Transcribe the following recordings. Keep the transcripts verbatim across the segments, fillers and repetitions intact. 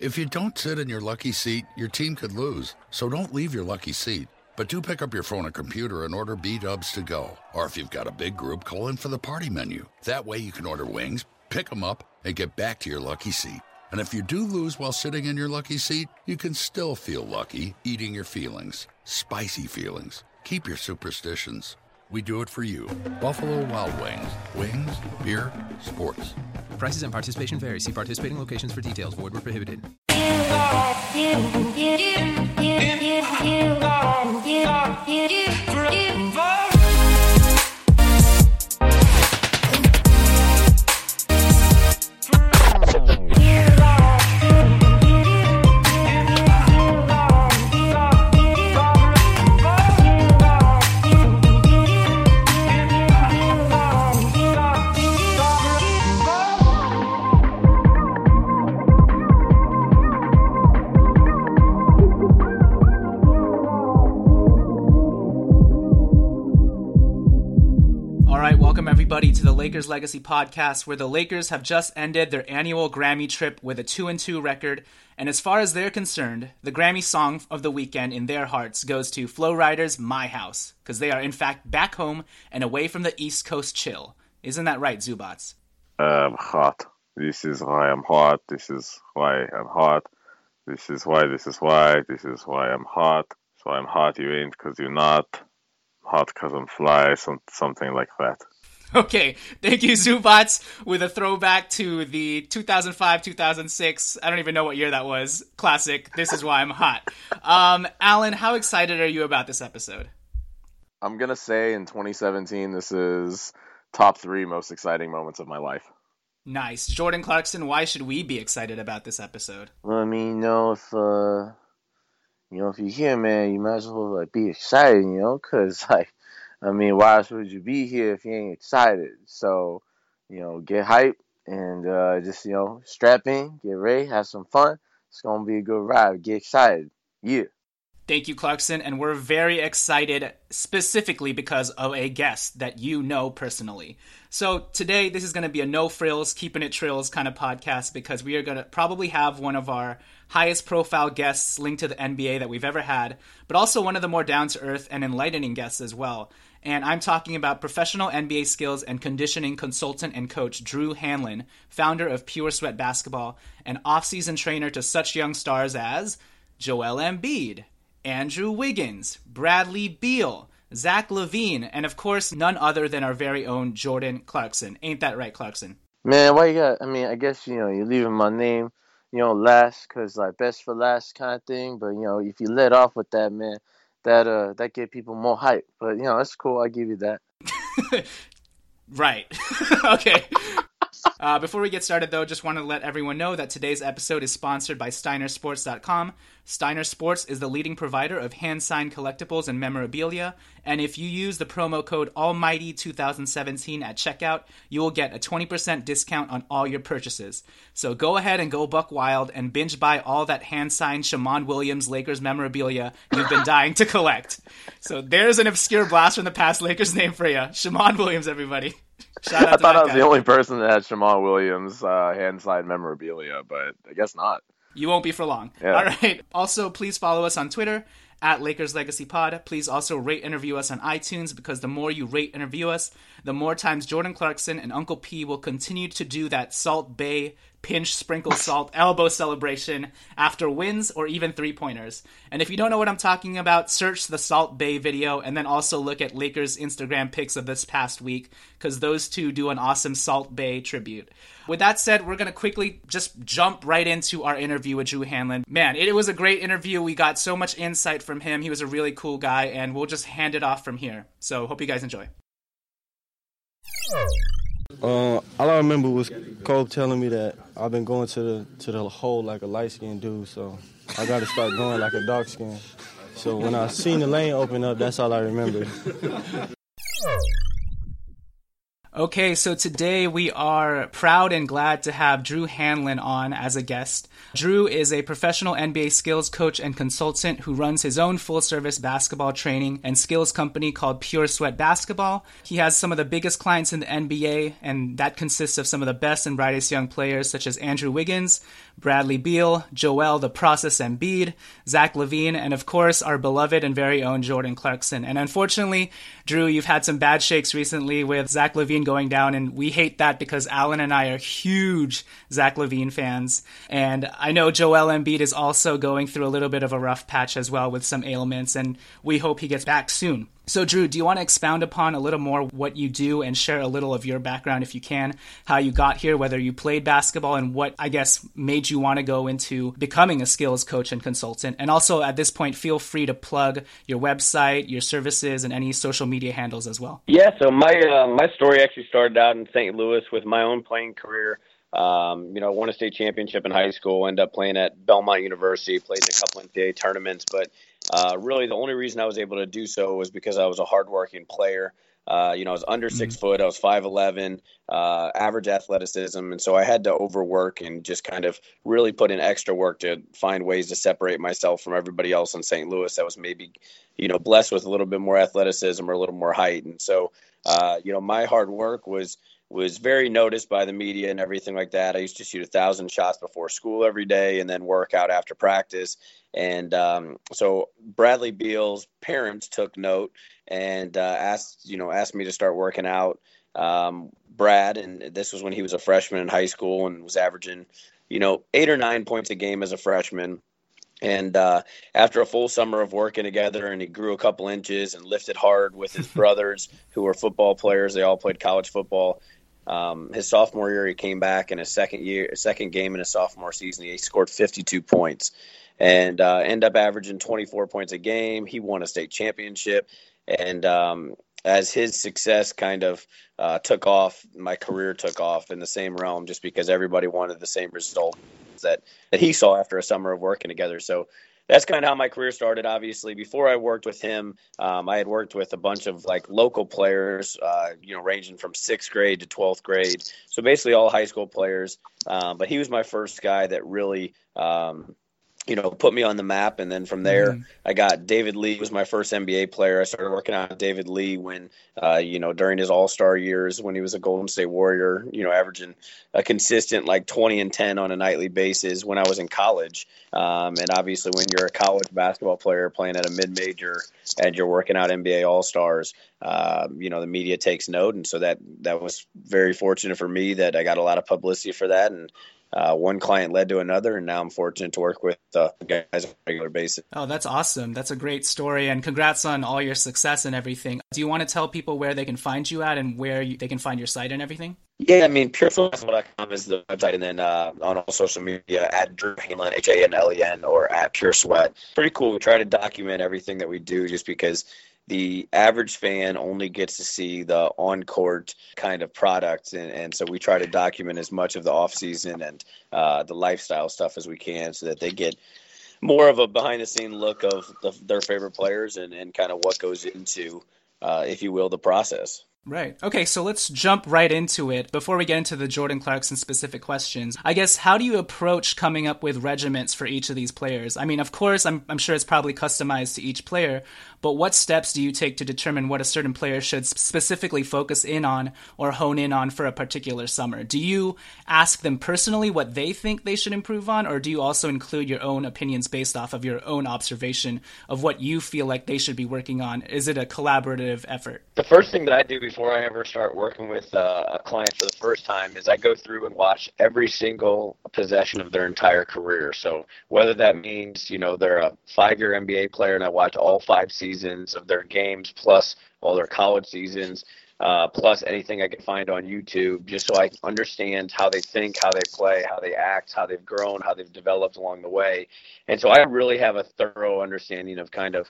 If you don't sit in your lucky seat, your team could lose. So don't leave your lucky seat. But do pick up your phone or computer and order B-Dubs to go. Or if you've got a big group, call in for the party menu. That way you can order wings, pick them up, and get back to your lucky seat. And if you do lose while sitting in your lucky seat, you can still feel lucky eating your feelings. Spicy feelings. Keep your superstitions. We do it for you. Buffalo Wild Wings. Wings, beer, sports. Prices and participation vary. See participating locations for details. Void where prohibited. Everybody to the Lakers Legacy Podcast, where the Lakers have just ended their annual Grammy trip with a two and two record, and as far as they're concerned, the Grammy song of the weekend in their hearts goes to Flo Rida's My House, because they are in fact back home and away from the East Coast chill. Isn't that right, Zubats? I'm hot. This is why I'm hot. This is why I'm hot. This is why, this is why, this is why I'm hot. So I'm hot, you ain't because you're not. Hot because I'm fly, some, something like that. Okay, thank you, Zubats, with a throwback to the two thousand five two thousand six, I don't even know what year that was, classic, This Is Why I'm Hot. Um, Alan, how excited are you about this episode? I'm going to say in twenty seventeen, this is top three most exciting moments of my life. Nice. Jordan Clarkson, why should we be excited about this episode? Well, I mean, you know, if, uh, you know, if you're here, man, you might as well, like, be excited, you know, because, like, I mean, why else would you be here if you ain't excited? So, you know, get hype and uh, just, you know, strap in, get ready, have some fun. It's going to be a good ride. Get excited. Yeah. Thank you, Clarkson. And we're very excited specifically because of a guest that you know personally. So today, this is going to be a no frills, keeping it trills kind of podcast because we are going to probably have one of our highest profile guests linked to the N B A that we've ever had, but also one of the more down-to-earth and enlightening guests as well. And I'm talking about professional N B A skills and conditioning consultant and coach Drew Hanlen, founder of Pure Sweat Basketball, and off-season trainer to such young stars as Joel Embiid, Andrew Wiggins, Bradley Beal, Zach LaVine, and of course, none other than our very own Jordan Clarkson. Ain't that right, Clarkson? Man, why you got, I mean, I guess, you know, you're leaving my name, you know, last, because, like, best for last kind of thing. But, you know, if you let off with that, man, that uh that get people more hype. But, you know, that's cool. I give you that. Right. Okay. Uh, before we get started, though, just want to let everyone know that today's episode is sponsored by Steiner Sports dot com. Steiner Sports is the leading provider of hand-signed collectibles and memorabilia, and if you use the promo code Almighty twenty seventeen at checkout, you will get a twenty percent discount on all your purchases. So go ahead and go buck wild and binge buy all that hand-signed Shammond Williams Lakers memorabilia you've been dying to collect. So there's an obscure blast from the past Lakers name for you. Shammond Williams, everybody. Shout out I to thought I was guy. the only person that had Shammond Williams uh, hand-signed memorabilia, but I guess not. You won't be for long. Yeah. All right. Also, please follow us on Twitter at Lakers Legacy Pod. Please also rate and review us on iTunes because the more you rate and review us, the more times Jordan Clarkson and Uncle P will continue to do that Salt Bay pinch, sprinkle salt, elbow celebration after wins or even three-pointers. And if you don't know what I'm talking about, search the Salt Bay video and then also look at Lakers Instagram pics of this past week because those two do an awesome Salt Bay tribute. With that said, we're going to quickly just jump right into our interview with Drew Hanlen. Man, it was a great interview. We got so much insight from him. He was a really cool guy, and we'll just hand it off from here. So hope you guys enjoy. Uh, all I remember was Cole telling me that I've been going to the to the hole like a light-skinned dude, so I got to start going like a dark-skinned. So when I seen the lane open up, that's all I remembered. Okay, so today we are proud and glad to have Drew Hanlen on as a guest. Drew is a professional N B A skills coach and consultant who runs his own full-service basketball training and skills company called Pure Sweat Basketball. He has some of the biggest clients in the N B A, and that consists of some of the best and brightest young players such as Andrew Wiggins, Bradley Beal, Joel the Process Embiid, Zach LaVine, and of course our beloved and very own Jordan Clarkson. And unfortunately, Drew, you've had some bad shakes recently with Zach LaVine going down, and we hate that because Alan and I are huge Zach LaVine fans. And I know Joel Embiid is also going through a little bit of a rough patch as well with some ailments, and we hope he gets back soon. So Drew, do you want to expound upon a little more what you do and share a little of your background if you can, how you got here, whether you played basketball, and what, I guess, made you want to go into becoming a skills coach and consultant? And also at this point, feel free to plug your website, your services, and any social media handles as well. Yeah, so my uh, my story actually started out in Saint Louis with my own playing career. Um, you know, I won a state championship in high school, ended up playing at Belmont University, played in a couple N C A A tournaments, but uh, really the only reason I was able to do so was because I was a hardworking player. Uh, you know, I was under six foot, I was five eleven, uh, average athleticism, and so I had to overwork and just kind of really put in extra work to find ways to separate myself from everybody else in Saint Louis that was maybe, you know, blessed with a little bit more athleticism or a little more height. And so, uh, you know, my hard work was was very noticed by the media and everything like that. I used to shoot a thousand shots before school every day and then work out after practice. And um, so Bradley Beal's parents took note and uh, asked, you know, asked me to start working out. Um, Brad, and this was when he was a freshman in high school and was averaging, you know, eight or nine points a game as a freshman. And uh, after a full summer of working together, and he grew a couple inches and lifted hard with his brothers who were football players. They all played college football. Um, his sophomore year, he came back in his second year, second game in his sophomore season. He scored fifty-two points and uh, ended up averaging twenty-four points a game. He won a state championship. And um, as his success kind of uh, took off, my career took off in the same realm just because everybody wanted the same results that, that he saw after a summer of working together. So that's kind of how my career started. Obviously, before I worked with him, um, I had worked with a bunch of like local players, uh, you know, ranging from sixth grade to twelfth grade. So basically all high school players. Um, but he was my first guy that really, um, you know, put me on the map. And then from there, mm-hmm. I got David Lee was my first N B A player. I started working out with David Lee when, uh, you know, during his all-star years when he was a Golden State Warrior, you know, averaging a consistent like twenty and ten on a nightly basis when I was in college. Um, and obviously when you're a college basketball player playing at a mid-major and you're working out N B A all-stars, uh, you know, the media takes note. And so that, that was very fortunate for me that I got a lot of publicity for that. And Uh, one client led to another, and now I'm fortunate to work with uh, guys on a regular basis. Oh, that's awesome. That's a great story, and congrats on all your success and everything. Do you want to tell people where they can find you at and where you, they can find your site and everything? Yeah, I mean, pure sweat basketball dot com is the website, and then uh, on all social media, at Drew Hanlen, H A N L E N, or at Pure Sweat. Pretty cool. We try to document everything that we do just because the average fan only gets to see the on-court kind of product, and, and so we try to document as much of the off-season and uh, the lifestyle stuff as we can so that they get more of a behind-the-scene look of the, their favorite players and, and kind of what goes into, uh, if you will, the process. Right. Okay, so let's jump right into it. Before we get into the Jordan Clarkson specific questions, I guess, how do you approach coming up with regiments for each of these players? I mean, of course, I'm, I'm sure it's probably customized to each player, but what steps do you take to determine what a certain player should specifically focus in on or hone in on for a particular summer? Do you ask them personally what they think they should improve on, or do you also include your own opinions based off of your own observation of what you feel like they should be working on? Is it a collaborative effort? The first thing that I do before I ever start working with uh, a client for the first time is I go through and watch every single possession of their entire career. So whether that means, you know, they're a five-year N B A player and I watch all five seasons of their games plus all their college seasons, uh, plus anything I can find on YouTube, just so I understand how they think, how they play, how they act, how they've grown, how they've developed along the way. And so I really have a thorough understanding of kind of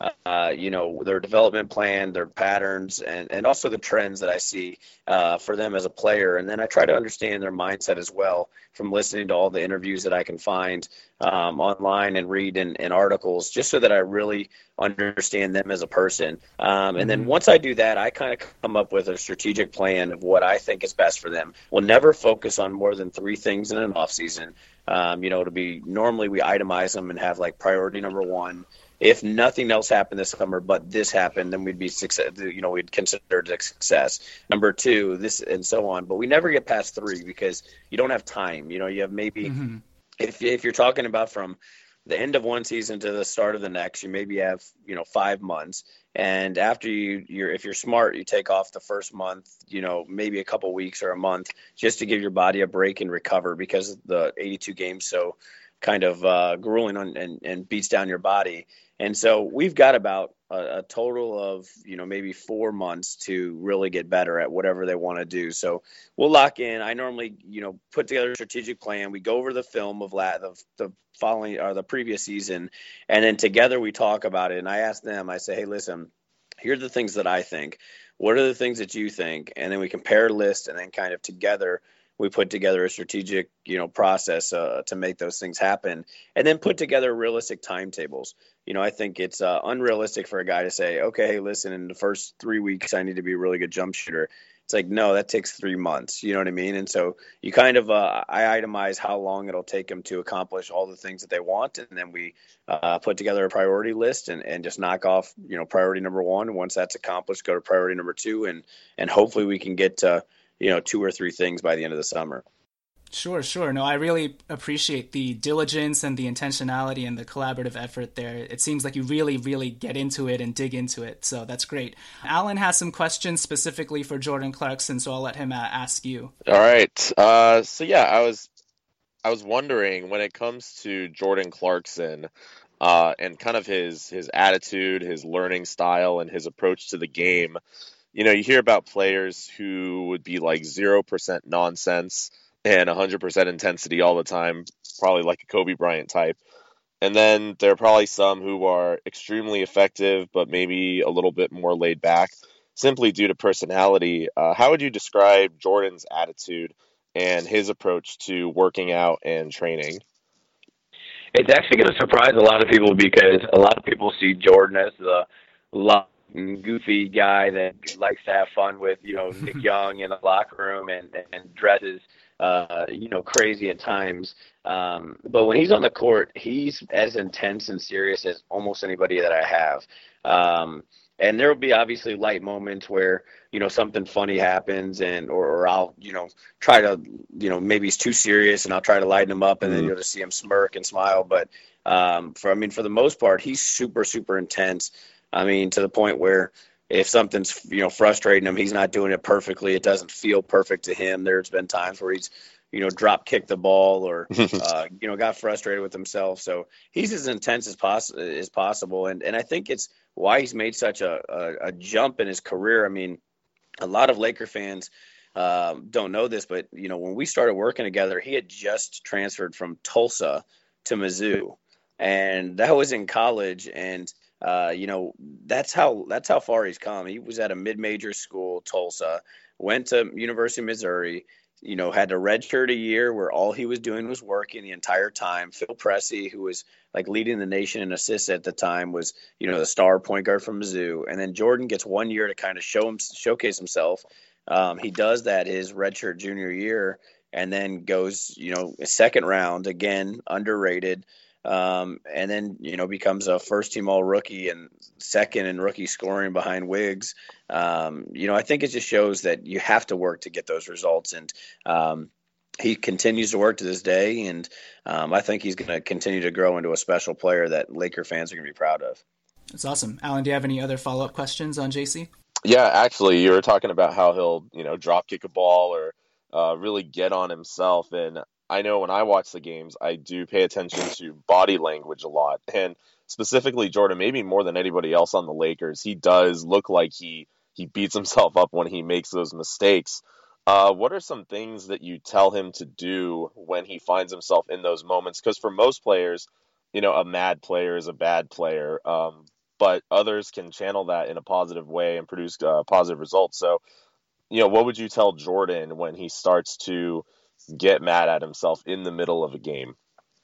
uh, you know, their development plan, their patterns, and, and also the trends that I see uh, for them as a player. And then I try to understand their mindset as well from listening to all the interviews that I can find um, online and read in, in articles, just so that I really understand them as a person. Um, and then Mm-hmm. once I do that, I kind of come up with a strategic plan of what I think is best for them. We'll never focus on more than three things in an off season. Um, you know, to be normally we itemize them and have like priority number one. If nothing else happened this summer, but this happened, then we'd be success. You know, we'd consider it a success. Number two, this, and so on. But we never get past three because you don't have time. You know, you have maybe Mm-hmm. if if you're talking about from the end of one season to the start of the next, you maybe have, you know, five months. And after you, you're, if you're smart, you take off the first month, you know, maybe a couple weeks or a month just to give your body a break and recover because the eighty-two games so kind of uh, grueling on, and, and beats down your body. And so we've got about a, a total of, you know, maybe four months to really get better at whatever they want to do. So we'll lock in. I normally, you know, put together a strategic plan. We go over the film of la- the, the following or the previous season, and then together we talk about it. And I ask them, I say, hey, listen, here are the things that I think. What are the things that you think? And then we compare lists, and then kind of together we put together a strategic, you know, process uh, to make those things happen, and then put together realistic timetables. You know, I think it's uh, unrealistic for a guy to say, okay, hey, listen, in the first three weeks, I need to be a really good jump shooter. It's like, no, that takes three months. You know what I mean? And so you kind of, uh, I itemize how long it'll take them to accomplish all the things that they want. And then we uh, put together a priority list and, and just knock off, you know, priority number one. Once that's accomplished, go to priority number two. And, and hopefully we can get to, you know, two or three things by the end of the summer. Sure, sure. No, I really appreciate the diligence and the intentionality and the collaborative effort there. It seems like you really, really get into it and dig into it. So that's great. Alan has some questions specifically for Jordan Clarkson, so I'll let him uh, ask you. All right. Uh, so yeah, I was I was wondering when it comes to Jordan Clarkson uh, and kind of his his attitude, his learning style, and his approach to the game. You know, you hear about players who would be like zero percent nonsense and one hundred percent intensity all the time, probably like a Kobe Bryant type. And then there are probably some who are extremely effective, but maybe a little bit more laid back, simply due to personality. Uh, how would you describe Jordan's attitude and his approach to working out and training? It's actually going to surprise a lot of people because a lot of people see Jordan as the loud and goofy guy that likes to have fun with, you know, Nick Young in the locker room and, and dresses uh, you know, crazy at times. Um, but when he's on the court, he's as intense and serious as almost anybody that I have. Um, and there will be obviously light moments where, you know, something funny happens and, or, or I'll, you know, try to, you know, maybe he's too serious and I'll try to lighten him up and mm-hmm. then you'll just see him smirk and smile. But um, for, I mean, for the most part, he's super, super intense. I mean, to the point where, if something's, you know, frustrating him, he's not doing it perfectly. It doesn't feel perfect to him. There's been times where he's, you know, drop kicked the ball or, uh, you know, got frustrated with himself. So he's as intense as, poss- as possible. And, and I think it's why he's made such a, a, a jump in his career. I mean, a lot of Laker fans um, don't know this, but, you know, when we started working together, he had just transferred from Tulsa to Mizzou. And that was in college. And, Uh, you know, that's how that's how far he's come. He was at a mid-major school, Tulsa, went to University of Missouri, you know, had to redshirt a year where all he was doing was working the entire time. Phil Pressey, who was like leading the nation in assists at the time, was, you know, the star point guard from Mizzou. And then Jordan gets one year to kind of show him, showcase himself. Um, he does that his redshirt junior year and then goes, you know, second round, again, underrated. Um, and then, you know, becomes a first team all rookie and second in rookie scoring behind Wiggs. Um, you know, I think it just shows that you have to work to get those results. And um, he continues to work to this day. And um, I think he's going to continue to grow into a special player that Laker fans are going to be proud of. That's awesome. Alan, do you have any other follow-up questions on J C? Yeah, actually, you were talking about how he'll, you know, drop kick a ball or uh, really get on himself. And I know when I watch the games, I do pay attention to body language a lot. And specifically Jordan, maybe more than anybody else on the Lakers, he does look like he, he beats himself up when he makes those mistakes. Uh, what are some things that you tell him to do when he finds himself in those moments? Because for most players, you know, a mad player is a bad player. Um, but others can channel that in a positive way and produce uh, positive results. So, you know, what would you tell Jordan when he starts to get mad at himself in the middle of a game?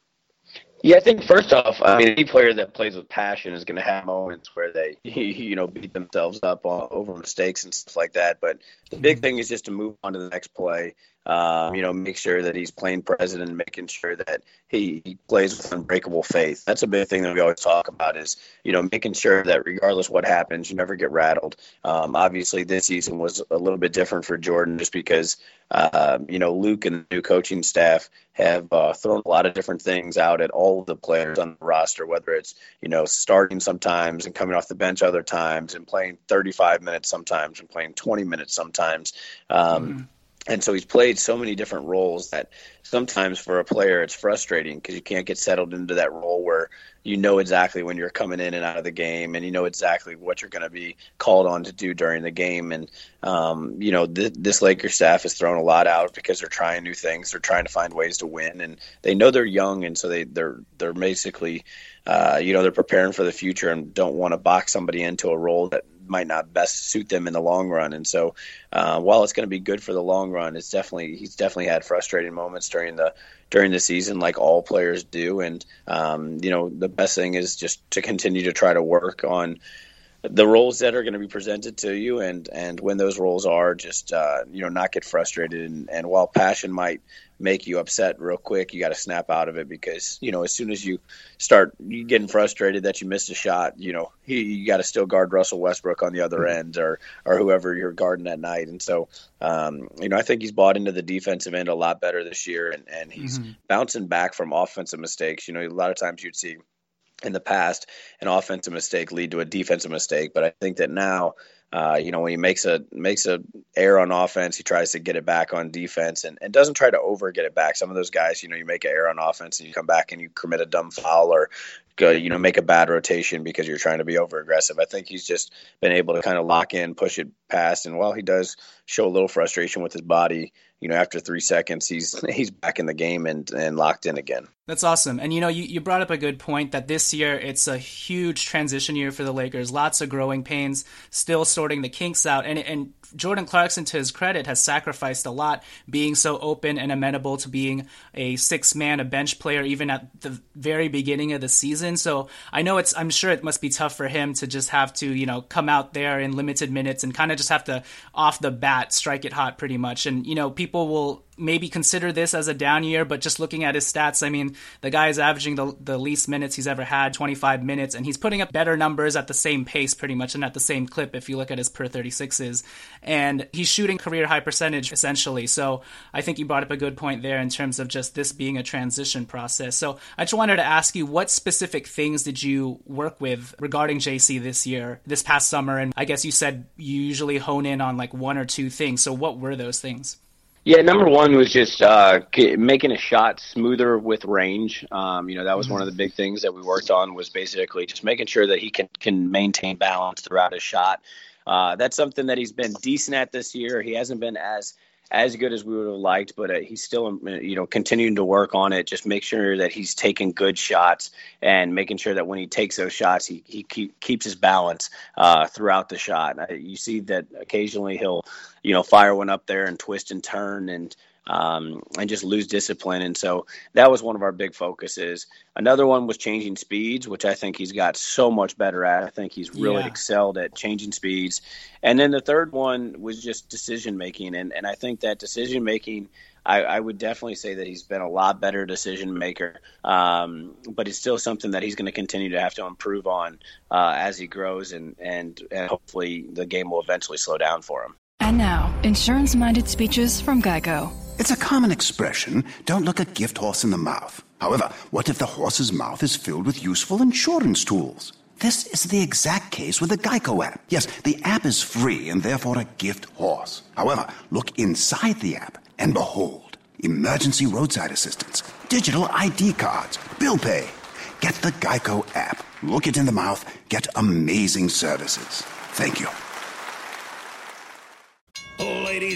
Yeah, I think first off, I mean, any player that plays with passion is going to have moments where they, you know, beat themselves up on, over mistakes and stuff like that. But the big thing is just to move on to the next play. Um, you know, make sure that he's playing present and making sure that he, he plays with unbreakable faith. That's a big thing that we always talk about is, you know, making sure that regardless what happens, you never get rattled. Um, obviously, this season was a little bit different for Jordan just because, uh, you know, Luke and the new coaching staff have uh, thrown a lot of different things out at all of the players on the roster, whether it's, you know, starting sometimes and coming off the bench other times and playing thirty-five minutes sometimes and playing twenty minutes sometimes. Um, mm-hmm. And so he's played so many different roles that sometimes for a player it's frustrating because you can't get settled into that role where you know exactly when you're coming in and out of the game and you know exactly what you're going to be called on to do during the game. And, um, you know, th- this Lakers staff has thrown a lot out because they're trying new things. They're trying to find ways to win, and they know they're young, and so they, they're they're basically, uh, you know, they're preparing for the future and don't want to box somebody into a role that might not best suit them in the long run. And so uh, while it's going to be good for the long run, it's definitely he's definitely had frustrating moments during the during the season, like all players do. And um, you know, the best thing is just to continue to try to work on the roles that are going to be presented to you, and and when those roles are, just uh, you know, not get frustrated. And, and while passion might make you upset real quick, you got to snap out of it, because, you know, as soon as you start getting frustrated that you missed a shot, you know, he, you got to still guard Russell Westbrook on the other mm-hmm. end, or or whoever you're guarding that night. And so, um, you know, I think he's bought into the defensive end a lot better this year, and, and he's mm-hmm. bouncing back from offensive mistakes. You know, a lot of times you'd see in the past an offensive mistake lead to a defensive mistake, but I think that now, Uh, you know, when he makes a makes a error on offense, he tries to get it back on defense, and, and doesn't try to over get it back. Some of those guys, you know, you make an error on offense and you come back and you commit a dumb foul, or go, you know, make a bad rotation because you're trying to be over aggressive. I think he's just been able to kind of lock in, push it past, and while he does show a little frustration with his body, you know, after three seconds, he's he's back in the game and, and locked in again. That's awesome. And, you know, you, you brought up a good point that this year it's a huge transition year for the Lakers. Lots of growing pains, still sorting the kinks out. And, and Jordan Clarkson, to his credit, has sacrificed a lot, being so open and amenable to being a six-man, a bench player, even at the very beginning of the season. So I know it's, I'm sure it must be tough for him to just have to, you know, come out there in limited minutes and kind of just have to, off the bat, strike it hot pretty much. And, you know, people will maybe consider this as a down year, but just looking at his stats, I mean, the guy is averaging the, the least minutes he's ever had, twenty-five minutes, and he's putting up better numbers at the same pace pretty much, and at the same clip if you look at his per thirty-sixes. And he's shooting career high percentage, essentially. So I think you brought up a good point there in terms of just this being a transition process. So I just wanted to ask you, what specific things did you work with regarding J C this year, this past summer? And I guess you said you usually hone in on like one or two things. So what were those things? Yeah, number one was just uh, making a shot smoother with range. Um, you know, that was one of the big things that we worked on, was basically just making sure that he can, can maintain balance throughout his shot. Uh, that's something that he's been decent at this year. He hasn't been as as good as we would have liked, but uh, he's still, you know, continuing to work on it. Just make sure that he's taking good shots and making sure that when he takes those shots, he, he keep, keeps his balance uh, throughout the shot. Uh, you see that occasionally he'll, you know, fire one up there and twist and turn and um, and just lose discipline. And so that was one of our big focuses. Another one was changing speeds, which I think he's got so much better at. I think he's really yeah. excelled at changing speeds. And then the third one was just decision making. And, and I think that decision making, I, I would definitely say that he's been a lot better decision maker, um, but it's still something that he's going to continue to have to improve on uh, as he grows, and, and, and hopefully the game will eventually slow down for him. And now, insurance-minded speeches from Geico. It's a common expression, don't look a gift horse in the mouth. However, what if the horse's mouth is filled with useful insurance tools? This is the exact case with the Geico app. Yes, the app is free and therefore a gift horse. However, look inside the app and behold, emergency roadside assistance, digital I D cards, bill pay. Get the Geico app. Look it in the mouth. Get amazing services. Thank you. Ladies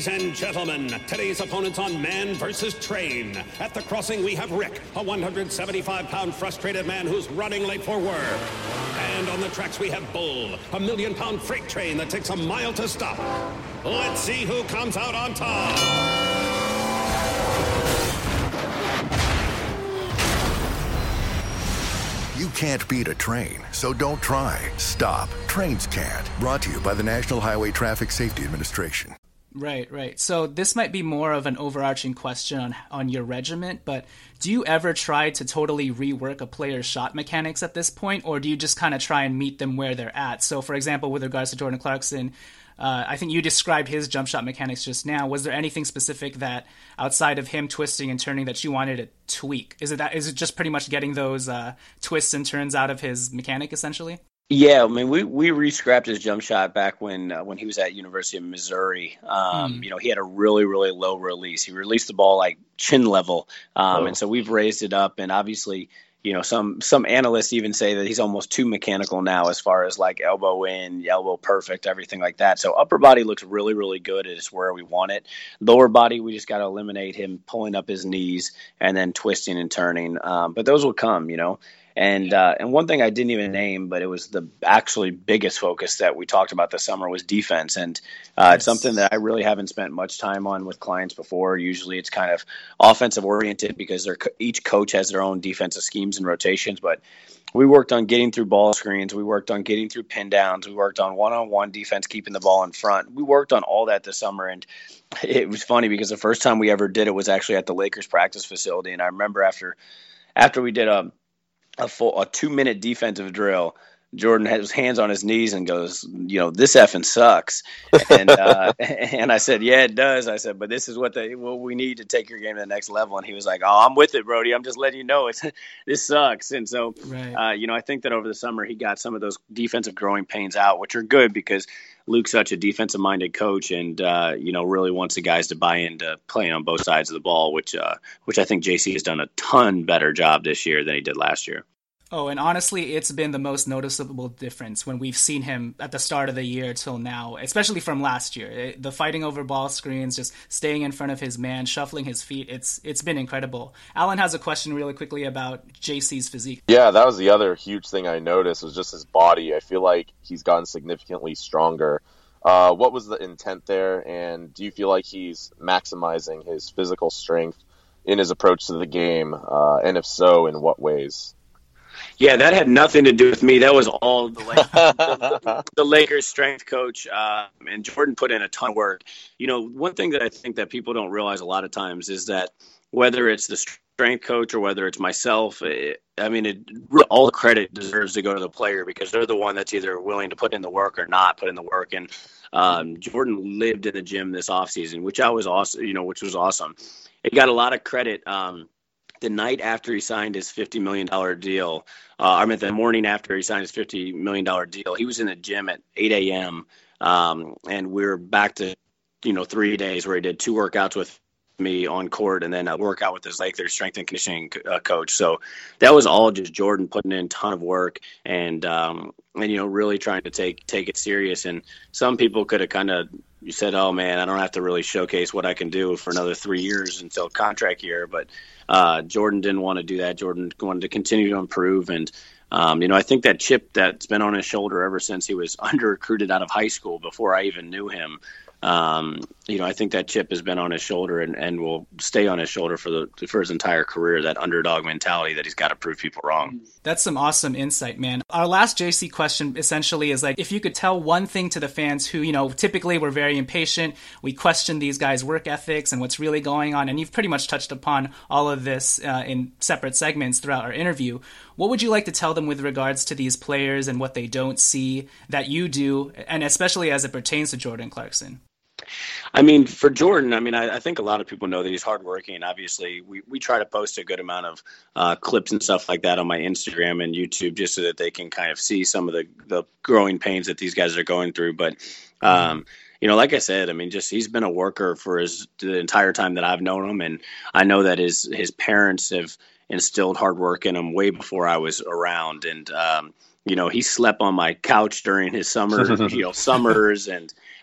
Ladies and gentlemen, today's opponents on Man versus Train. At the crossing, we have Rick, a one hundred seventy-five pound frustrated man who's running late for work. And on the tracks, we have Bull, a million pound freight train that takes a mile to stop. Let's see who comes out on top. You can't beat a train, so don't try. Stop. Trains can't. Brought to you by the National Highway Traffic Safety Administration. Right, right. So this might be more of an overarching question on on your regiment, but do you ever try to totally rework a player's shot mechanics at this point, or do you just kind of try and meet them where they're at? So, for example, with regards to Jordan Clarkson, uh, I think you described his jump shot mechanics just now. Was there anything specific that, outside of him twisting and turning, that you wanted to tweak? Is it that? Is it just pretty much getting those uh, twists and turns out of his mechanic, essentially? Yeah, I mean, we we re-scrapped his jump shot back when uh, when he was at University of Missouri. Um, mm. You know, he had a really, really low release. He released the ball like chin level, um, oh. and so we've raised it up. And obviously, you know, some some analysts even say that he's almost too mechanical now, as far as like elbow in, elbow perfect, everything like that. So upper body looks really, really good. It's where we want it. Lower body, we just got to eliminate him pulling up his knees and then twisting and turning. Um, but those will come, you know. And uh, and one thing I didn't even name, but it was the actually biggest focus that we talked about this summer was defense. And uh, yes. It's something that I really haven't spent much time on with clients before. Usually it's kind of offensive oriented because they're, each coach has their own defensive schemes and rotations. But we worked on getting through ball screens. We worked on getting through pin downs. We worked on one-on-one defense, keeping the ball in front. We worked on all that this summer. And it was funny because the first time we ever did it was actually at the Lakers practice facility. And I remember after after we did a a full a two minute defensive drill, Jordan had his hands on his knees and goes, you know, this effing sucks. And uh, and I said, yeah, it does. I said, but this is what they what we need to take your game to the next level. And he was like, oh, I'm with it, Brody. I'm just letting you know it's this sucks. And so, right. uh, you know, I think that over the summer he got some of those defensive growing pains out, which are good because Luke's such a defensive minded coach and, uh, you know, really wants the guys to buy into playing on both sides of the ball, which uh, which I think J C has done a ton better job this year than he did last year. Oh, and honestly, it's been the most noticeable difference when we've seen him at the start of the year till now, especially from last year. The fighting over ball screens, just staying in front of his man, shuffling his feet, it's it's been incredible. Alan has a question really quickly about J C's physique. Yeah, that was the other huge thing I noticed was just his body. I feel like he's gotten significantly stronger. Uh, what was the intent there, and do you feel like he's maximizing his physical strength in his approach to the game, uh, and if so, in what ways? Yeah, that had nothing to do with me. That was all the, the, the Lakers strength coach, uh, and Jordan put in a ton of work. You know, one thing that I think that people don't realize a lot of times is that whether it's the strength coach or whether it's myself, it, I mean, it, all the credit deserves to go to the player because they're the one that's either willing to put in the work or not put in the work. And um, Jordan lived in the gym this offseason, which I was awesome, you know, which was awesome. It got a lot of credit. Um, The night after he signed his fifty million dollars deal, uh, I mean, the morning after he signed his fifty million dollars deal, he was in the gym at eight a.m. Um, and we we're back to, you know, three days where he did two workouts with me on court and then a workout with his Lakers strength and conditioning uh, coach. So that was all just Jordan putting in a ton of work and, um, and, you know, really trying to take, take it serious. And some people could have kind of said, oh man, I don't have to really showcase what I can do for another three years until contract year. But uh, Jordan didn't want to do that. Jordan wanted to continue to improve. And, um, you know, I think that chip that's been on his shoulder ever since he was under recruited out of high school before I even knew him, Um, you know, I think that chip has been on his shoulder and, and will stay on his shoulder for the for his entire career, that underdog mentality that he's got to prove people wrong. That's some awesome insight, man. Our last J C question essentially is like, if you could tell one thing to the fans who, you know, typically we're very impatient, we question these guys' work ethics and what's really going on, and you've pretty much touched upon all of this uh, in separate segments throughout our interview. What would you like to tell them with regards to these players and what they don't see that you do, and especially as it pertains to Jordan Clarkson? I mean, for Jordan, I mean, I, I think a lot of people know that he's hardworking. Obviously, we, we try to post a good amount of uh, clips and stuff like that on my Instagram and YouTube just so that they can kind of see some of the, the growing pains that these guys are going through. But, um, you know, like I said, I mean, just he's been a worker for his the entire time that I've known him. And I know that his, his parents have instilled hard work in him way before I was around. And, um, you know, he slept on my couch during his summer, you know, summers and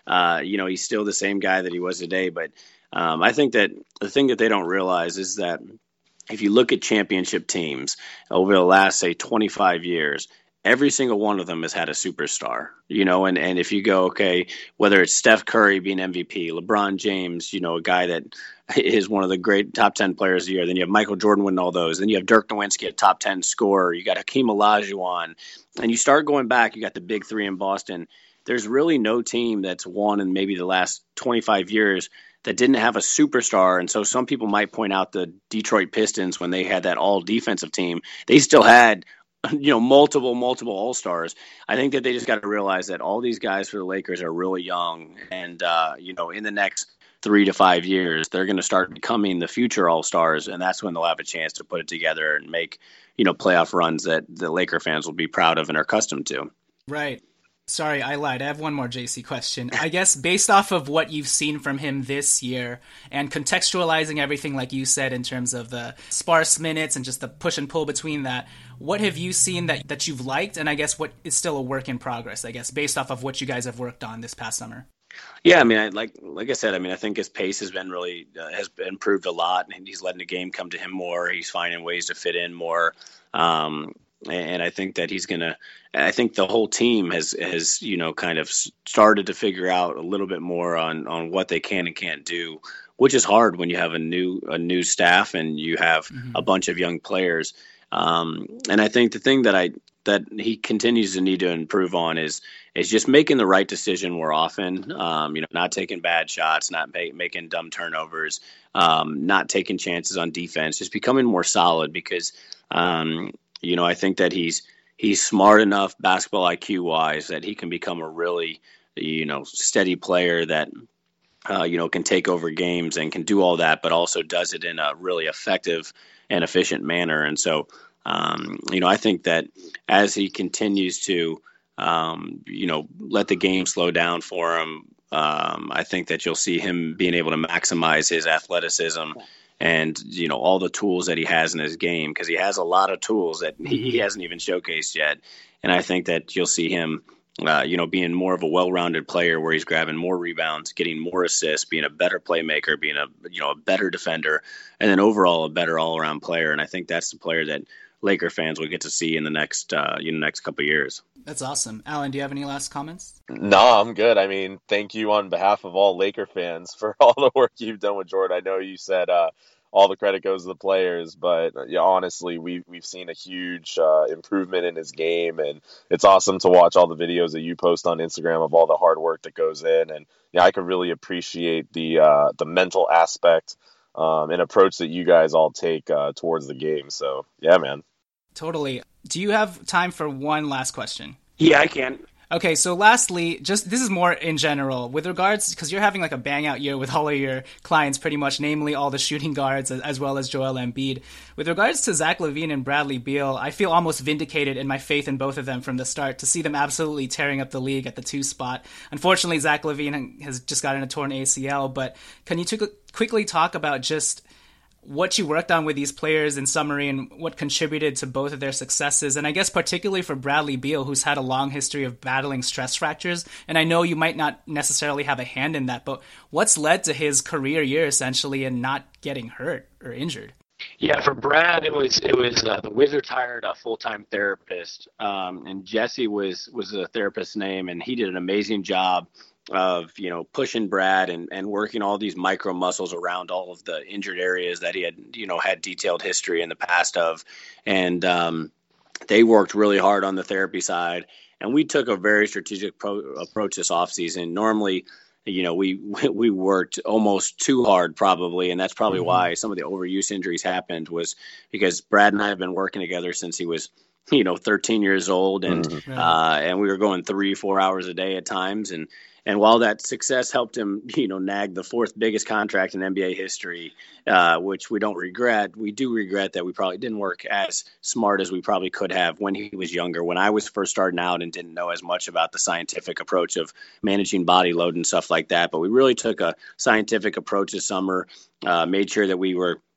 uh, you know, he's still the same guy that he was today. But um, I think that the thing that they don't realize is that if you look at championship teams over the last, say, twenty-five years, every single one of them has had a superstar, you know, and, and if you go, okay, whether it's Steph Curry being M V P, LeBron James, you know, a guy that is one of the great top ten players of the year. Then you have Michael Jordan winning all those. Then you have Dirk Nowitzki, a top ten scorer. You got Hakeem Olajuwon. And you start going back, you got the big three in Boston. There's really no team that's won in maybe the last twenty-five years that didn't have a superstar. And so some people might point out the Detroit Pistons when they had that all defensive team. They still had, you know, multiple, multiple all-stars. I think that they just got to realize that all these guys for the Lakers are really young. And, uh, you know, in the next three to five years, they're going to start becoming the future all-stars. And that's when they'll have a chance to put it together and make, you know, playoff runs that the Laker fans will be proud of and are accustomed to. Right. Sorry, I lied. I have one more J C question. I guess based off of what you've seen from him this year and contextualizing everything like you said in terms of the sparse minutes and just the push and pull between that, what have you seen that, that you've liked? And I guess what is still a work in progress, I guess, based off of what you guys have worked on this past summer? Yeah, I mean, I, like like I said, I mean, I think his pace has been really uh, has improved a lot, and he's letting the game come to him more. He's finding ways to fit in more. Um, And I think that he's going to, I think the whole team has, has, you know, kind of started to figure out a little bit more on, on what they can and can't do, which is hard when you have a new, a new staff and you have mm-hmm. a bunch of young players. Um, and I think the thing that I, that he continues to need to improve on is, is just making the right decision more often. Um, you know, not taking bad shots, not make, making dumb turnovers, um, not taking chances on defense, just becoming more solid because, um, you know, I think that he's he's smart enough basketball I Q wise that he can become a really, you know, steady player that, uh, you know, can take over games and can do all that, but also does it in a really effective and efficient manner. And so, um, you know, I think that as he continues to, um, you know, let the game slow down for him, um, I think that you'll see him being able to maximize his athleticism and, you know, all the tools that he has in his game, because he has a lot of tools that he hasn't even showcased yet. And I think that you'll see him, uh, you know, being more of a well-rounded player where he's grabbing more rebounds, getting more assists, being a better playmaker, being a, you know, a better defender, and then overall a better all-around player. And I think that's the player that Laker fans will get to see in the next, uh, in the next couple of years. That's awesome. Alan, do you have any last comments? No, I'm good. I mean, thank you on behalf of all Laker fans for all the work you've done with Jordan. I know you said uh, all the credit goes to the players, but uh, yeah, honestly, we've, we've seen a huge uh, improvement in his game, and it's awesome to watch all the videos that you post on Instagram of all the hard work that goes in. And yeah, I could really appreciate the uh, the mental aspect um, and approach that you guys all take uh, towards the game. So yeah, man. Totally. Do you have time for one last question? Yeah, I can. Okay, so lastly, just this is more in general with regards, because you're having like a bang out year with all of your clients pretty much, namely all the shooting guards as, as well as Joel Embiid. With regards to Zach LaVine and Bradley Beal, I feel almost vindicated in my faith in both of them from the start to see them absolutely tearing up the league at the two spot. Unfortunately, Zach LaVine has just gotten a torn A C L, but can you t- quickly talk about just what you worked on with these players in summary and what contributed to both of their successes? And I guess particularly for Bradley Beal, who's had a long history of battling stress fractures. And I know you might not necessarily have a hand in that, but what's led to his career year essentially and not getting hurt or injured? Yeah, for Brad, it was it was uh, the Wizards hired a full time therapist, um, and Jesse was was the therapist's name, and he did an amazing job of, you know, pushing Brad and, and working all these micro muscles around all of the injured areas that he had, you know, had detailed history in the past of. And um, they worked really hard on the therapy side. And we took a very strategic pro- approach this offseason. Normally, you know, we we worked almost too hard probably. And that's probably mm-hmm. why some of the overuse injuries happened, was because Brad and I have been working together since he was, you know, thirteen years old. And, mm-hmm. uh, and we were going three, four hours a day at times. And, And while that success helped him, you know, nag the fourth biggest contract in N B A history, uh, which we don't regret, we do regret that we probably didn't work as smart as we probably could have when he was younger. When I was first starting out and didn't know as much about the scientific approach of managing body load and stuff like that. But we really took a scientific approach this summer, uh, made sure that we were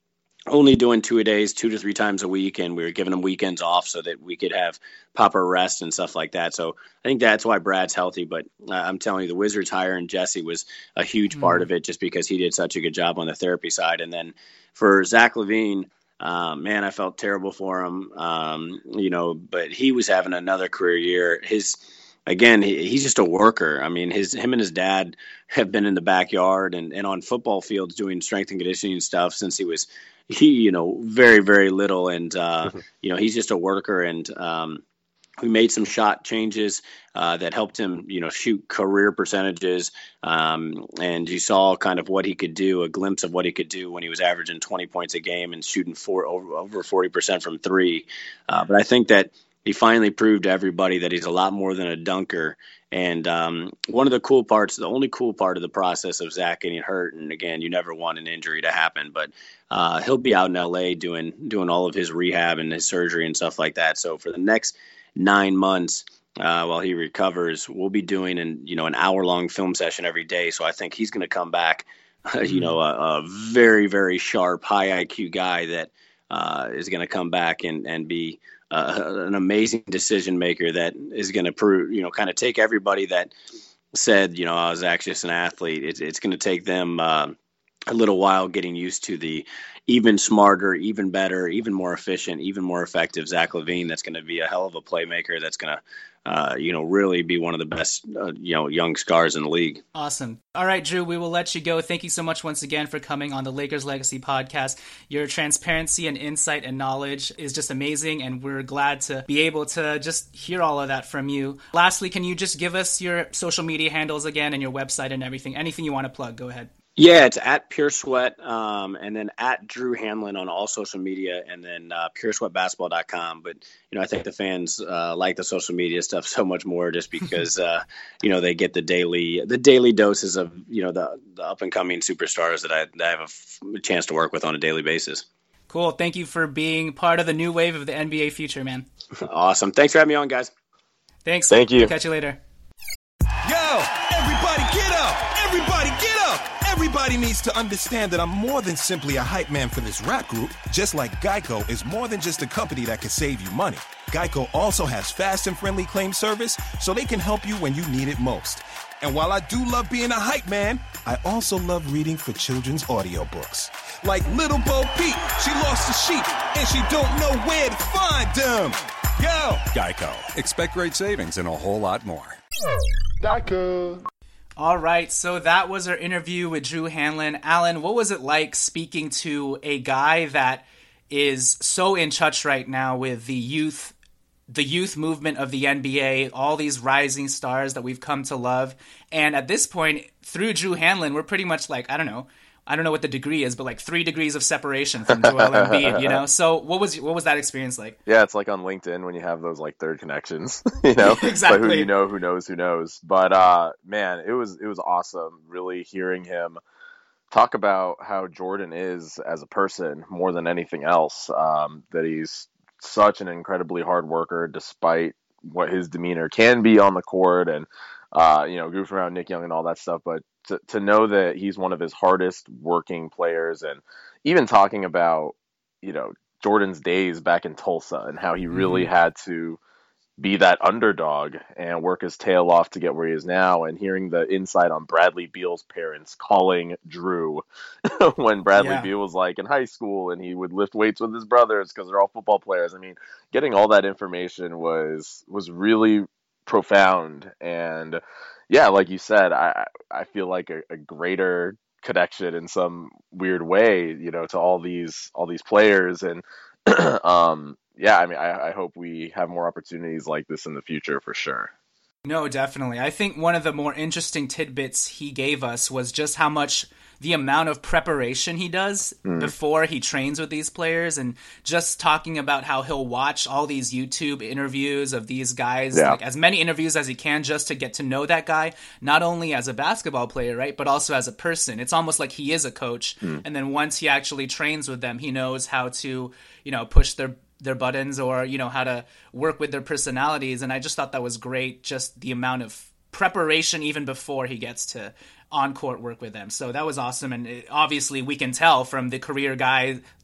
only doing two a days, two to three times a week, and we were giving him weekends off so that we could have proper rest and stuff like that. So I think that's why Brad's healthy. But uh, I'm telling you, the Wizards hiring Jesse was a huge part of it, just because he did such a good job on the therapy side. And then for Zach LaVine, uh, man, I felt terrible for him. Um, you know, but he was having another career year. His Again, he, he's just a worker. I mean, his him and his dad have been in the backyard and, and on football fields doing strength and conditioning stuff since he was, he you know, very, very little. And, uh, you know, he's just a worker. And um, we made some shot changes uh, that helped him, you know, shoot career percentages. Um, and you saw kind of what he could do, a glimpse of what he could do when he was averaging twenty points a game and shooting four, over, over forty percent from three. Uh, but I think that he finally proved to everybody that he's a lot more than a dunker. And um, one of the cool parts, the only cool part of the process of Zach getting hurt, and again, you never want an injury to happen, but uh, he'll be out in L A doing doing all of his rehab and his surgery and stuff like that. So for the next nine months, uh, while he recovers, we'll be doing an you know an hour long film session every day. So I think he's going to come back, you know, a, a very very sharp, high I Q guy that uh, is going to come back and and be Uh, an amazing decision maker that is going to prove, you know, kind of take everybody that said, you know, I was actually just an athlete. It's, it's going to take them uh, a little while getting used to the even smarter, even better, even more efficient, even more effective Zach LaVine. That's going to be a hell of a playmaker. That's going to, uh, you know, really be one of the best, uh, you know, young stars in the league. Awesome. All right, Drew, we will let you go. Thank you so much once again for coming on the Lakers Legacy podcast. Your transparency and insight and knowledge is just amazing, and we're glad to be able to just hear all of that from you. Lastly, can you just give us your social media handles again and your website and everything? Anything you want to plug, go ahead. Yeah, it's at Pure Sweat, um, and then at Drew Hanlon on all social media, and then uh, pure sweat basketball dot com. But, you know, I think the fans uh, like the social media stuff so much more just because, uh, you know, they get the daily the daily doses of, you know, the, the up-and-coming superstars that I, that I have a, f- a chance to work with on a daily basis. Cool. Thank you for being part of the new wave of the N B A future, man. Awesome. Thanks for having me on, guys. Thanks. Thank you. Catch you later. Yo, everybody get up! Everybody get up! Everybody needs to understand that I'm more than simply a hype man for this rap group, just like Geico is more than just a company that can save you money. Geico also has fast and friendly claim service, so they can help you when you need it most. And while I do love being a hype man, I also love reading for children's audiobooks. Like Little Bo Peep, she lost the sheep, and she don't know where to find them. Yo! Geico. Expect great savings and a whole lot more. Geico. All right, so that was our interview with Drew Hanlon. Alan, what was it like speaking to a guy that is so in touch right now with the youth, the youth movement of the N B A, all these rising stars that we've come to love? And at this point, through Drew Hanlon, we're pretty much like, I don't know, I don't know what the degree is, but like three degrees of separation from Joel Embiid, you know? So what was what was that experience like? Yeah, it's like on LinkedIn when you have those like third connections, you know? Exactly. But who you know, who knows, who knows. But uh, man, it was it was awesome really hearing him talk about how Jordan is as a person more than anything else, um, that he's such an incredibly hard worker despite what his demeanor can be on the court and, uh, you know, goofing around Nick Young and all that stuff. But to, to know that he's one of his hardest working players, and even talking about, you know, Jordan's days back in Tulsa and how he really mm-hmm. had to be that underdog and work his tail off to get where he is now, and hearing the insight on Bradley Beal's parents calling Drew when Bradley yeah. Beal was like in high school and he would lift weights with his brothers because they're all football players. I mean, getting all that information was was really profound. And yeah, like you said, I I feel like a, a greater connection in some weird way, you know, to all these all these players. And um yeah, I mean, I, I hope we have more opportunities like this in the future for sure. No, definitely. I think one of the more interesting tidbits he gave us was just how much the amount of preparation he does mm. before he trains with these players, and just talking about how he'll watch all these YouTube interviews of these guys, yeah. like as many interviews as he can, just to get to know that guy, not only as a basketball player, right, but also as a person. It's almost like he is a coach. Mm. And then once he actually trains with them, he knows how to, you know, push their their buttons, or, you know, how to work with their personalities. And I just thought that was great, just the amount of preparation even before he gets to on-court work with them. So that was awesome. And it, obviously we can tell from the career guy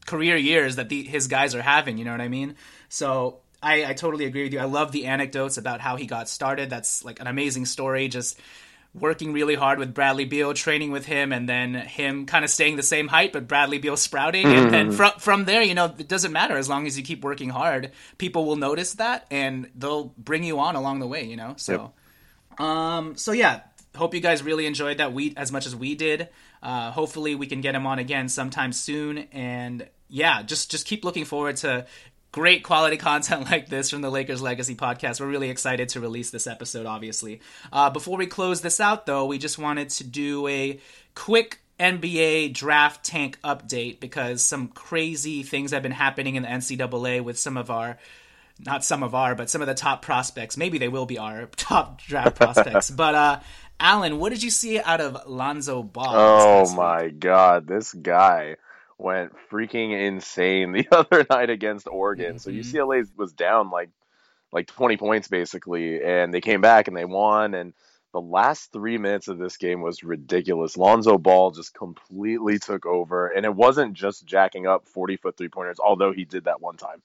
career years that the, his guys are having. You know what I mean? So I, I totally agree with you. I love the anecdotes about how he got started. That's like an amazing story. Just working really hard with Bradley Beal, training with him, and then him kind of staying the same height, but Bradley Beal sprouting. Mm-hmm. And then from from there, you know, it doesn't matter as long as you keep working hard. People will notice that, and they'll bring you on along the way. You know, so yep. um, so yeah. Hope you guys really enjoyed that we as much as we did. Uh, hopefully, we can get him on again sometime soon. And yeah, just just keep looking forward to great quality content like this from the Lakers Legacy Podcast. We're really excited to release this episode, obviously. Uh, before we close this out, though, we just wanted to do a quick N B A draft tank update because some crazy things have been happening in the N C double A with some of our, not some of our, but some of the top prospects. Maybe they will be our top draft prospects. But, uh, Alan, what did you see out of Lonzo Ball? Oh, my God. This guy went freaking insane the other night against Oregon. Mm-hmm. So U C L A was down like like twenty points basically, and they came back and they won. And the last three minutes of this game was ridiculous. Lonzo Ball just completely took over, and it wasn't just jacking up forty foot three pointers, although he did that one time.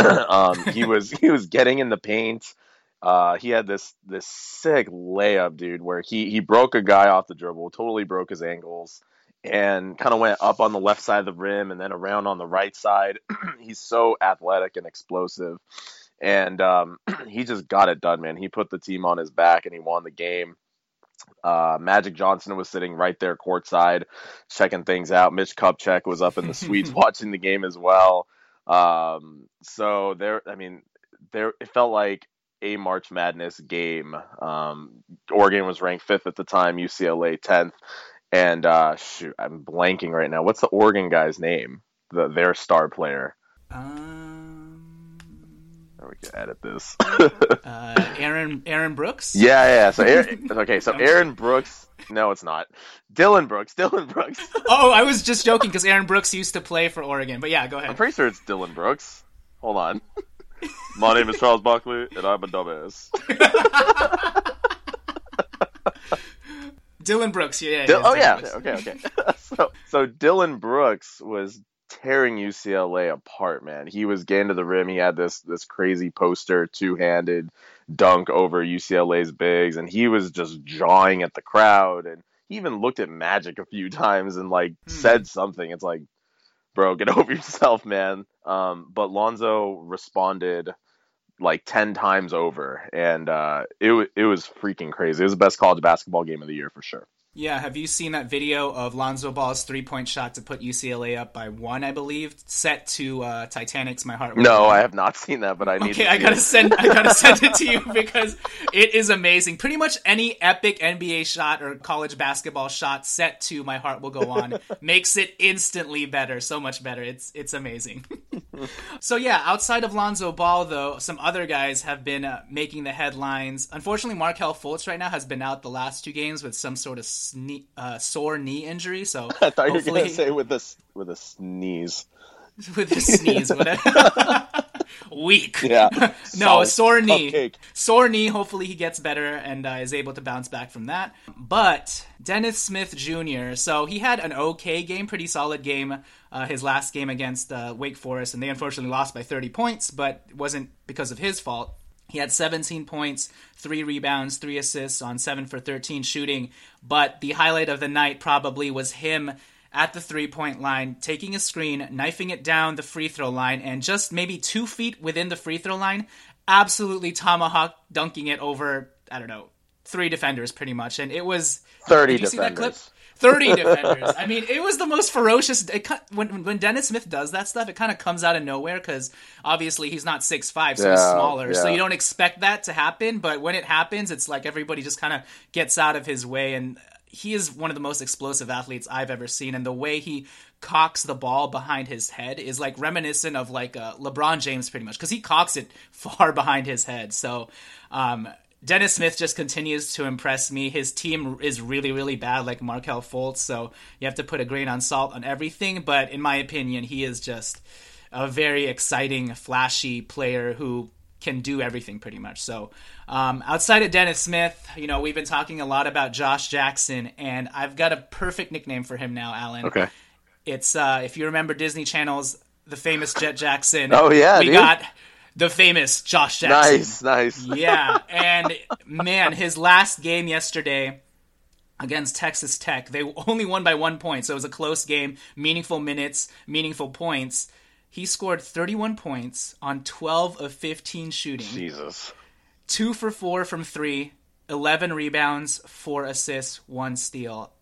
um, he was he was getting in the paint. Uh, he had this this sick layup, dude, where he he broke a guy off the dribble, totally broke his ankles, and kind of went up on the left side of the rim and then around on the right side. He's so athletic and explosive. And um, he just got it done, man. He put the team on his back and he won the game. Uh, Magic Johnson was sitting right there courtside, checking things out. Mitch Kupchak was up in the suites watching the game as well. Um, so there, I mean, there it felt like a March Madness game. Um, Oregon was ranked fifth at the time, U C L A tenth. And uh, shoot, I'm blanking right now. What's the Oregon guy's name? The their star player. Um, we can edit this. uh, Aaron Aaron Brooks. Yeah, yeah. So Aaron, okay, so Aaron Brooks. No, it's not. Dylan Brooks. Dylan Brooks. Oh, I was just joking because Aaron Brooks used to play for Oregon. But yeah, go ahead. I'm pretty sure it's Dylan Brooks. Hold on. My name is Charles Barkley, and I'm a dumbass. Dylan Brooks, yeah. Dil- yeah oh, yeah. Brooks. Okay, okay. so, so Dylan Brooks was tearing U C L A apart, man. He was getting to the rim. He had this this crazy poster, two-handed dunk over U C L A's bigs, and he was just jawing at the crowd. And he even looked at Magic a few times and, like, hmm. said something. It's like, bro, get over yourself, man. Um, but Lonzo responded like ten times over, and uh, it w- it was freaking crazy. It was the best college basketball game of the year for sure. Yeah, have you seen that video of Lonzo Ball's three-point shot to put U C L A up by one, I believe, set to uh, Titanic's "My Heart Will Go On"? No, I have not seen that, but I need. Okay, to I gotta send. I gotta send it to you because it is amazing. Pretty much any epic N B A shot or college basketball shot set to "My Heart Will Go On" makes it instantly better, so much better. It's it's amazing. So yeah, outside of Lonzo Ball, though, some other guys have been uh, making the headlines. Unfortunately, Markelle Fultz right now has been out the last two games with some sort of sne- uh, sore knee injury. So I thought you were going to say with a with a sneeze. With a sneeze, whatever. Weak. Yeah. No, a sore knee. Cupcake. Sore knee. Hopefully he gets better and uh, is able to bounce back from that. But Dennis Smith Junior So he had an okay game, pretty solid game, uh, his last game against uh, Wake Forest, and they unfortunately lost by thirty points, but it wasn't because of his fault. He had seventeen points, three rebounds, three assists on seven for thirteen shooting. But the highlight of the night probably was him at the three-point line, taking a screen, knifing it down the free throw line, and just maybe two feet within the free throw line, absolutely tomahawk dunking it over, I don't know, three defenders pretty much. And it was... thirty did you defenders. See that clip? thirty defenders. I mean, it was the most ferocious... It, when, when Dennis Smith does that stuff, it kind of comes out of nowhere because obviously he's not six five, so yeah, he's smaller. Yeah. So you don't expect that to happen, but when it happens, it's like everybody just kind of gets out of his way, and he is one of the most explosive athletes I've ever seen, and the way he cocks the ball behind his head is like reminiscent of like uh, LeBron James pretty much, because he cocks it far behind his head. So um, Dennis Smith just continues to impress me. His team is really, really bad, like Markelle Fultz, so you have to put a grain of salt on everything, but in my opinion, he is just a very exciting, flashy player who can do everything pretty much. So um, outside of Dennis Smith, you know, we've been talking a lot about Josh Jackson, and I've got a perfect nickname for him now, Alan. Okay. It's, uh, if you remember Disney Channel's the famous Jet Jackson. Oh, yeah, We dude. got the famous Josh Jackson. Nice, nice. Yeah, and man, his last game yesterday against Texas Tech, they only won by one point, so it was a close game, meaningful minutes, meaningful points. He scored thirty-one points on twelve of fifteen shooting. Jesus. Two for four from three, eleven rebounds, four assists, one steal.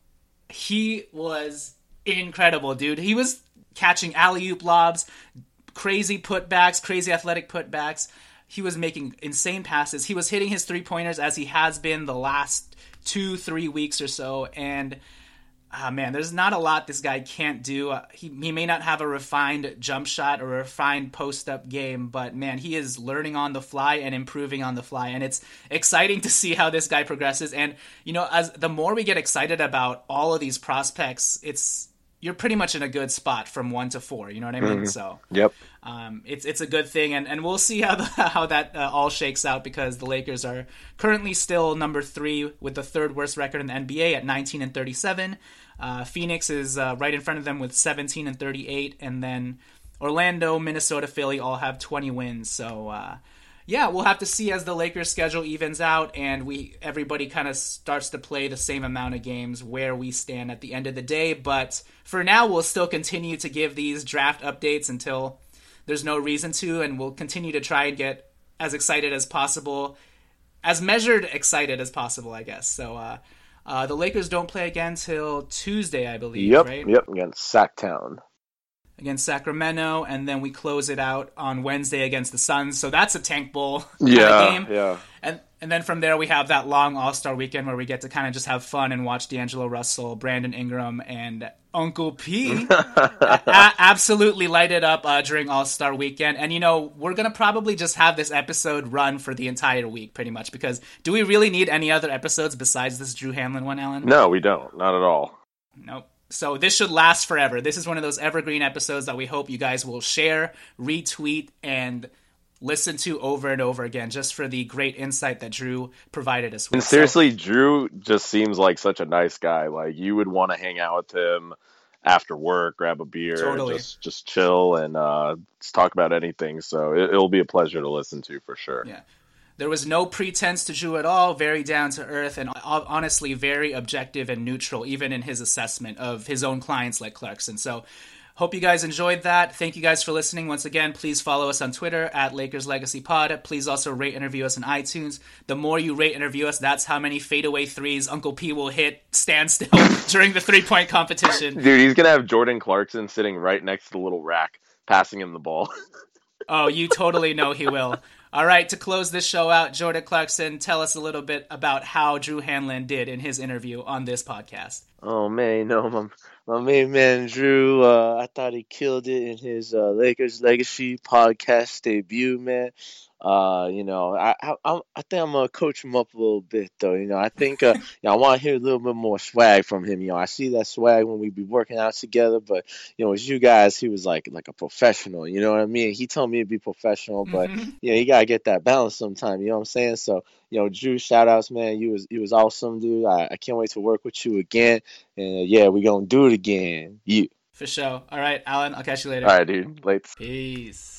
He was incredible, dude. He was catching alley-oop lobs, crazy putbacks, crazy athletic putbacks. He was making insane passes. He was hitting his three-pointers as he has been the last two, three weeks or so. And, ah, man, there's not a lot this guy can't do. Uh, he, he may not have a refined jump shot or a refined post-up game, but, man, he is learning on the fly and improving on the fly. And it's exciting to see how this guy progresses. And, you know, as the more we get excited about all of these prospects, it's you're pretty much in a good spot from one to four. You know what I mean? Mm-hmm. So Yep. um, it's it's a good thing, and, and we'll see how the, how that uh, all shakes out, because the Lakers are currently still number three with the third worst record in the N B A at nineteen and thirty-seven. Uh, Phoenix is uh, right in front of them with seventeen and thirty-eight, and then Orlando, Minnesota, Philly all have twenty wins. So uh, yeah, we'll have to see as the Lakers schedule evens out and we everybody kind of starts to play the same amount of games where we stand at the end of the day. But for now, we'll still continue to give these draft updates until there's no reason to, and we'll continue to try and get as excited as possible, as measured excited as possible, I guess. So uh, uh, the Lakers don't play again till Tuesday, I believe, Yep, right? yep, against Sacktown. Against Sacramento, and then we close it out on Wednesday against the Suns. So that's a tank bowl Yeah, kind of game. yeah. And and then from there we have that long All-Star weekend where we get to kind of just have fun and watch D'Angelo Russell, Brandon Ingram, and Uncle P a- absolutely light it up uh, during All-Star weekend. And, you know, we're going to probably just have this episode run for the entire week pretty much, because do we really need any other episodes besides this Drew Hanlon one, Alan? No, we don't. Not at all. Nope. So this should last forever. This is one of those evergreen episodes that we hope you guys will share, retweet, and listen to over and over again, just for the great insight that Drew provided us with. And seriously, so, Drew just seems like such a nice guy. Like, you would want to hang out with him after work, grab a beer, totally. just just chill and uh, just talk about anything. So it, it'll be a pleasure to listen to for sure. Yeah. There was no pretense to Drew at all, very down to earth, and honestly very objective and neutral, even in his assessment of his own clients like Clarkson. So hope you guys enjoyed that. Thank you guys for listening. Once again, please follow us on Twitter at Lakers Legacy Pod. Please also rate and review us on iTunes. The more you rate and review us, that's how many fadeaway threes Uncle P will hit standstill during the three-point competition. Dude, he's going to have Jordan Clarkson sitting right next to the little rack, passing him the ball. Oh, you totally know he will. All right, to close this show out, Jordan Clarkson, tell us a little bit about how Drew Hanlon did in his interview on this podcast. Oh, man, you know, my, my main man, Drew, uh, I thought he killed it in his uh, Lakers Legacy podcast debut, man. Uh, you know, I I, I think I'm going to coach him up a little bit, though. You know, I think uh, you know, I want to hear a little bit more swag from him. You know, I see that swag when we be working out together, but, you know, as you guys, he was like like a professional. You know what I mean? He told me to be professional, but, Mm-hmm. you know, you got to get that balance sometime. You know what I'm saying? So, you know, Drew, shout outs, man. You was, you was awesome, dude. I, I can't wait to work with you again. And, uh, yeah, we're going to do it again. You. For sure. All right, Alan, I'll catch you later. All right, dude. Late. Peace.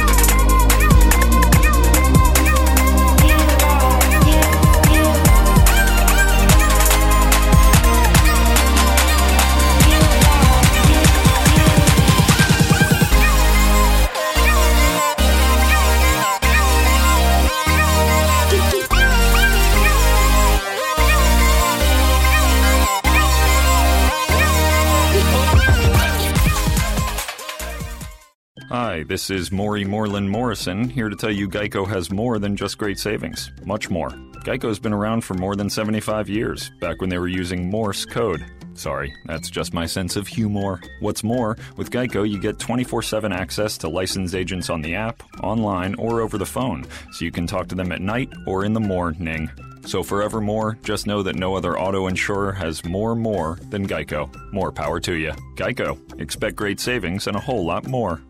Hi, this is Maury Moreland Morrison, here to tell you Geico has more than just great savings. Much more. Geico's been around for more than seventy-five years, back when they were using Morse code. Sorry, that's just my sense of humor. What's more, with Geico you get twenty-four seven access to licensed agents on the app, online, or over the phone, so you can talk to them at night or in the morning. So forevermore, just know that no other auto insurer has more more than Geico. More power to you. Geico. Expect great savings and a whole lot more.